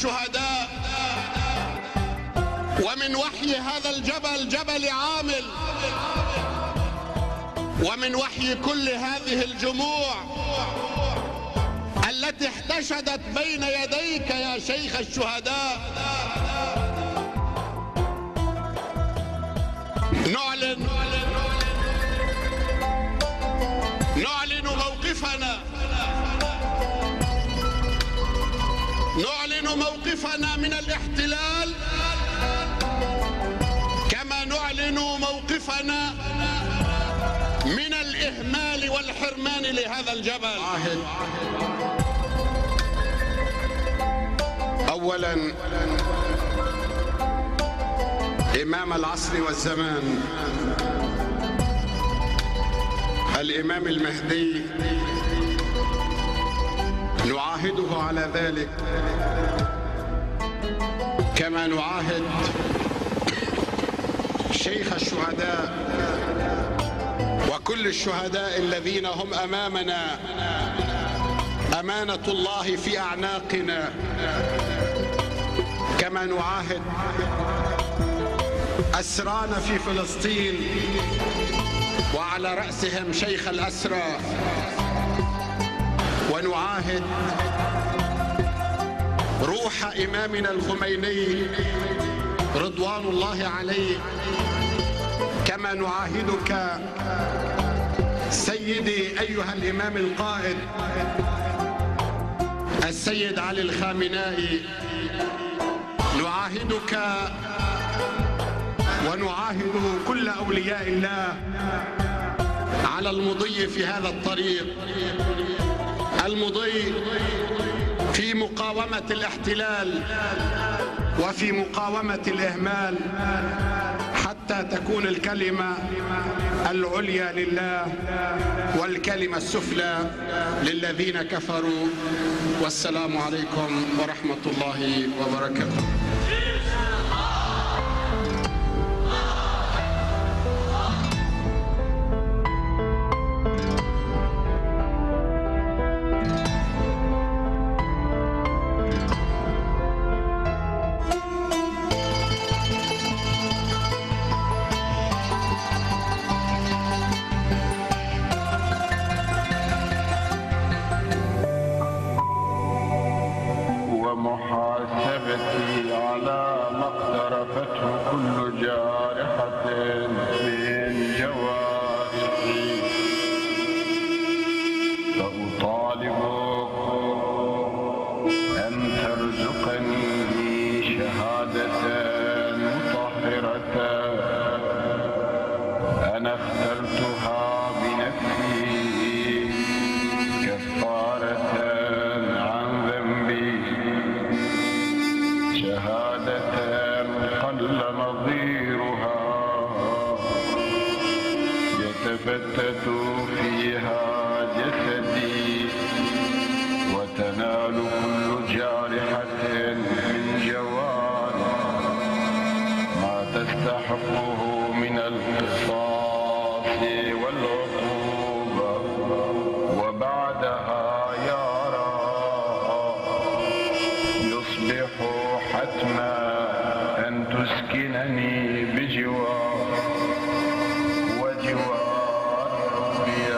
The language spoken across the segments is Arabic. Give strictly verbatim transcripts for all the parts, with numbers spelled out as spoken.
الشهداء، ومن وحي هذا الجبل جبل عامل، ومن وحي كل هذه الجموع التي احتشدت بين يديك يا شيخ الشهداء، نعلن نعلن موقفنا نعلن موقفنا من الاحتلال، كما نعلن موقفنا من الإهمال والحرمان لهذا الجبل. أولا، إمام العصر والزمان الإمام المهدي نعاهده على ذلك، كما نعاهد شيخ الشهداء وكل الشهداء الذين هم أمامنا، أمانة الله في أعناقنا، كما نعاهد أسرانا في فلسطين وعلى رأسهم شيخ الأسرى، ونعاهد روح إمامنا الخميني رضوان الله عليه، كما نعاهدك سيدي أيها الإمام القائد السيد علي الخامنائي، نعاهدك ونعاهد كل أولياء الله على المضي في هذا الطريق، المضي في مقاومة الاحتلال وفي مقاومة الإهمال، حتى تكون الكلمة العليا لله والكلمة السفلى للذين كفروا. والسلام عليكم ورحمة الله وبركاته. ومحاسبتي على ما اقترفته كل جارحة من جوارحي، فأطالبك أن ترزقني شهادة مطهرة أنا اخترتها بنفسي كفارة عن ذنبي، شهادة قل نظيرها يتفتت فيها جسدي، وتنال كل جارحة من جوارح ما تستحقه من القصاص والعقوبة، وبعدها يرى يصبح حتما أن تسكنني بجوار وجوار ربي.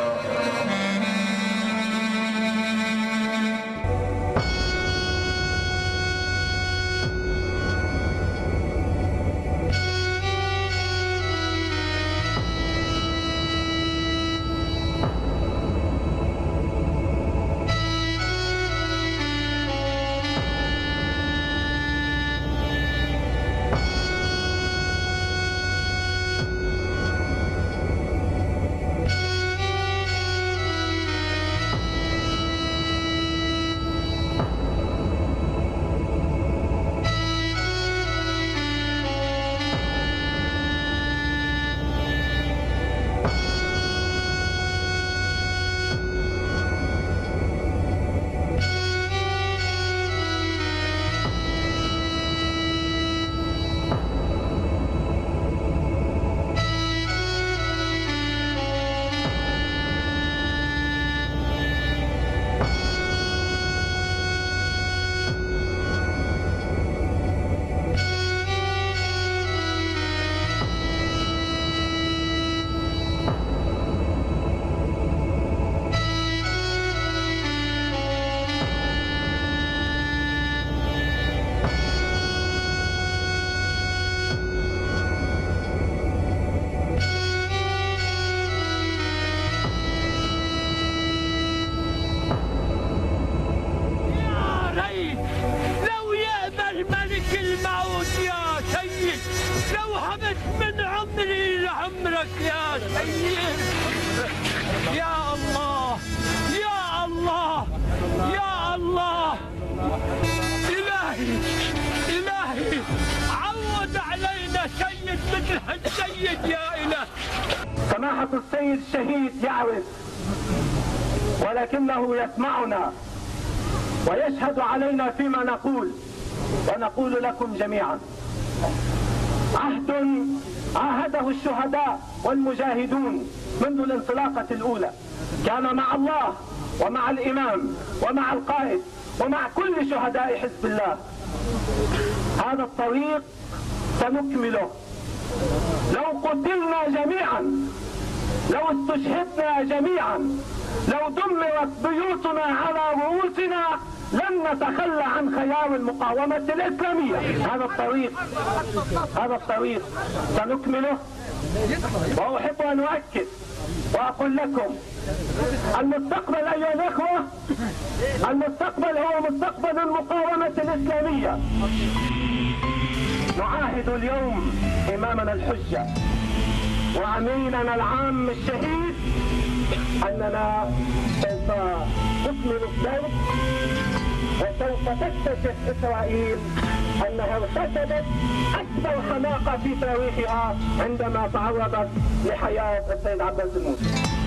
وهبت من عمري لعمرك يا سيد. يا الله يا الله يا الله، إلهي إلهي عود علينا سيد مثل هالسيد يا إله. سماحة السيد الشهيد يعرف ولكنه يسمعنا ويشهد علينا فيما نقول، ونقول لكم جميعا عهد عاهده الشهداء والمجاهدون منذ الانطلاقة الأولى، كان مع الله ومع الإمام ومع القائد ومع كل شهداء حزب الله. هذا الطريق سنكمله. لو قتلنا جميعا، لو استشهدنا جميعا، لو دمرت بيوتنا على رؤوسنا، لن نتخلى عن خيار المقاومة الإسلامية. هذا الطريق هذا الطريق سنكمله. وأحب أن أؤكد وأقول لكم المستقبل أيها الأخوة، المستقبل هو مستقبل المقاومة الإسلامية. نعاهد اليوم إمامنا الحجة وأميننا العام الشهيد أننا سوف نكمل الدرب، وسوف تكتشف إسرائيل أنها ارتكبت أكبر حماقة في تاريخها عندما تعرضت لحياة السيد عباس الموسى.